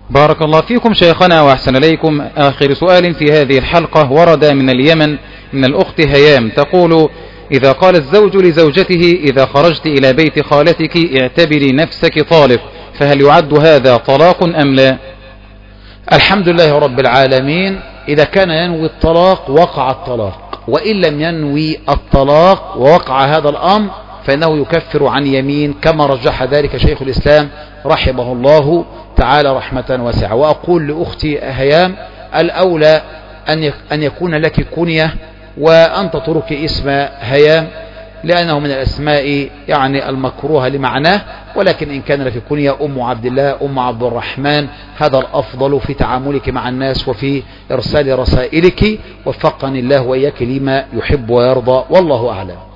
بارك الله فيكم شيخنا وأحسن إليكم. آخر سؤال في هذه الحلقة ورد من اليمن من الأخت هيام، تقول: إذا قال الزوج لزوجته إذا خرجت إلى بيت خالتك اعتبري نفسك طالق، فهل يعد هذا طلاق أم لا؟ الحمد لله رب العالمين. إذا كان ينوي الطلاق وقع الطلاق، وإن لم ينوي الطلاق ووقع هذا الأمر فإنه يكفر عن يمين، كما رجح ذلك شيخ الإسلام رحمه الله تعالى رحمة واسعة. وأقول لأختي هيام: الأولى أن يكون لك كنية وأن تتركي اسم هيام، لأنه من الأسماء يعني المكروهة لمعناه، ولكن إن كان لك كنية أم عبد الله، أم عبد الرحمن، هذا الأفضل في تعاملك مع الناس وفي إرسال رسائلك. وفقني الله وإياك لما يحب ويرضى، والله أعلم.